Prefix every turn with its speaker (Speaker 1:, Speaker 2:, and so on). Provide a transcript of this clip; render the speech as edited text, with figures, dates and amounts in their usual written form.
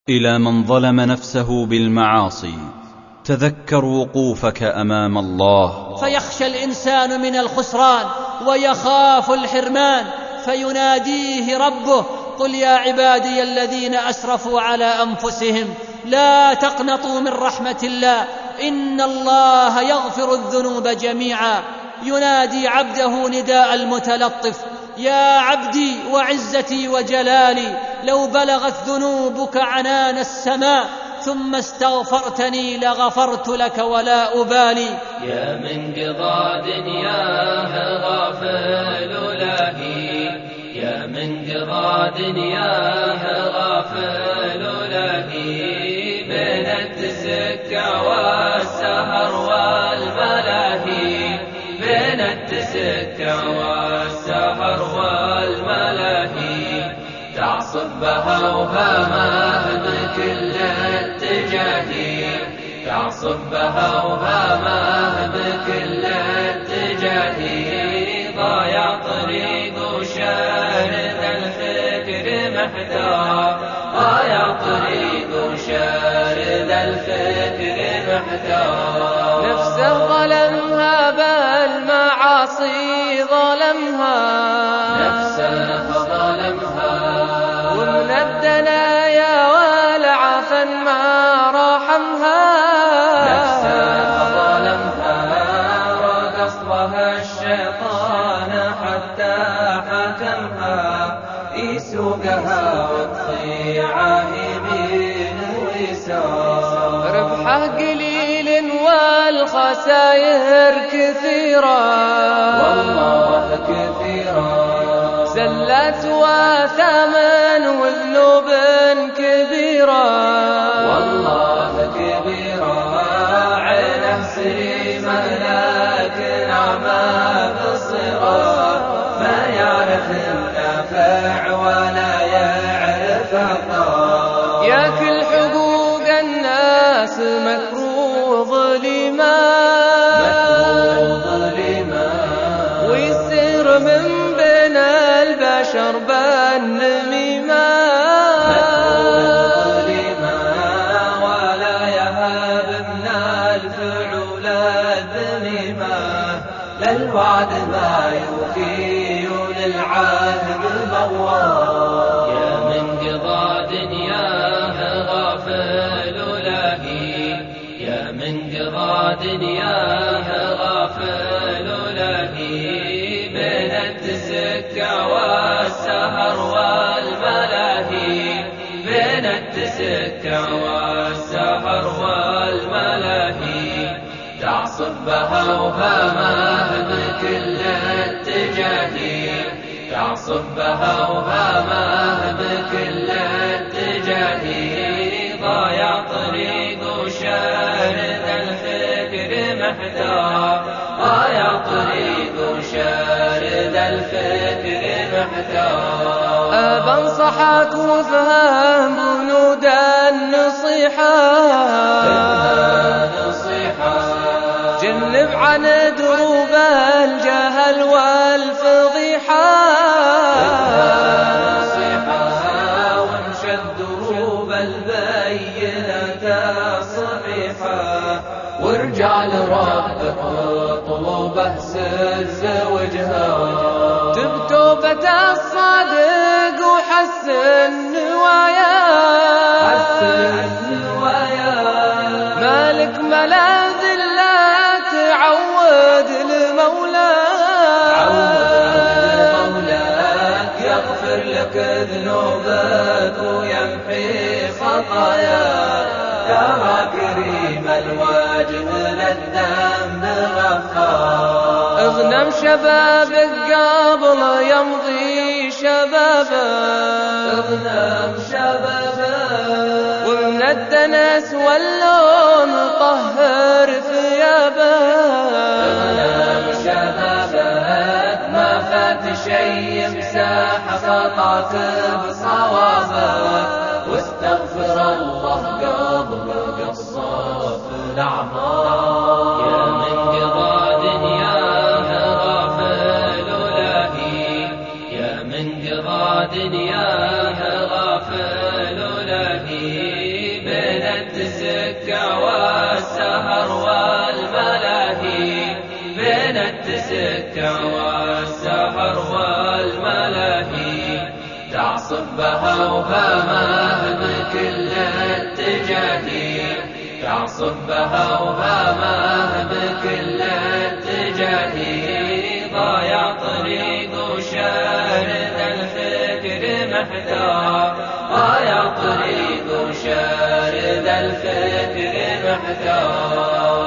Speaker 1: إلى من ظلم نفسه بالمعاصي: تذكر وقوفك أمام الله،
Speaker 2: فيخشى الإنسان من الخسران ويخاف الحرمان، فيناديه ربه: قل يا عبادي الذين أسرفوا على أنفسهم لا تقنطوا من رحمة الله إن الله يغفر الذنوب جميعا. ينادي عبده نداء المتلطف: يا عبدي وعزتي وجلالي لو بلغت ذنوبك عنان السماء ثم استغفرتني لغفرت لك ولا أبالي.
Speaker 3: يا من قضى دنياه غافل لاهي، يا من قضى دنياه غافل لاهي، بين التسكة والسهر والملاهي، بين التسكة والسهر والملاهي، تعصب بها وهامه بكل اتجاهي، تعصب بها وهامه بكل اتجاهي، ضايع طريق وشارد الفكر محتار، ضايع طريق وشارد الفكر محتار.
Speaker 4: نفسه ظلمها بالمعاصي ظلمها،
Speaker 3: نفسه ظلمها،
Speaker 4: ومن الدنايا والعفن ما رحمها،
Speaker 3: نفسه ظلمها، رقصها الشيطان حتى حكمها، يسوقها وتضيع يمين ويسار.
Speaker 4: ربحه قليل والخسائر كثيرة،
Speaker 3: والله كثيرة،
Speaker 4: زلات وثمن وذنوب كبيرة،
Speaker 3: والله كبيرة، عينه سليمة لكن أعمى بصيرة، ما يعرف النافع ولا يعرف الضار.
Speaker 4: ياكل حقوق الناس مكروه ظلما، ويسير من بين البشر بالنميمة،
Speaker 3: ولا يهاب من الفعول الذميمة، للوعد ما يوفي وللعهد بوار. يا من قضى دنياه غافل لاهي، يا من قضى دنياه غافل لاهي، بين التسكة والسهر والملاهي، بين التسكة والسهر والملاهي، تعصب بها وهامه بكل اتجاهي، تعصب بها وهامه بكل اتجاهي، ضايع طريق وشارد الفكر محتار، ضايع طريق وشارد الفكر محتار.
Speaker 4: بنصحك وفهم بنود النصيحة، جنب عن دروب الجهل والفضيحة،
Speaker 3: وانشد دروب البينة الصحيحة، وارجع لربك واطلبه سر وجهه،
Speaker 4: تب توبة الصادق وحسن نوايا، مالك ملاذ لا تعود
Speaker 3: لمولاك، يغفر لك ذنوبك ويمحي خطاياك، ترى كريم الوجه للذنب غفار.
Speaker 4: اغنم شبابك قبل يمضي شبابك،
Speaker 3: اغنم شبابك،
Speaker 4: ومن الدنس واللون طهر ثيابك،
Speaker 3: اغنم شبابك، ما فات شي مساح خطاك بصوابك، واستغفر الله قبل قصف الأعمار. يا من قضى دنياه غافل لاهي، يا من قضى دنياه غافل لاهي، التسكع والسهر والملاهي، بين التسكع والسهر والملاهي، تعصب بها وهامه بكل اتجاه، تعصب بها وهامه بكل اتجاه، ضايع طريق وشارد الفكر محتار، ضايع طريق وشارد الفكر محتار.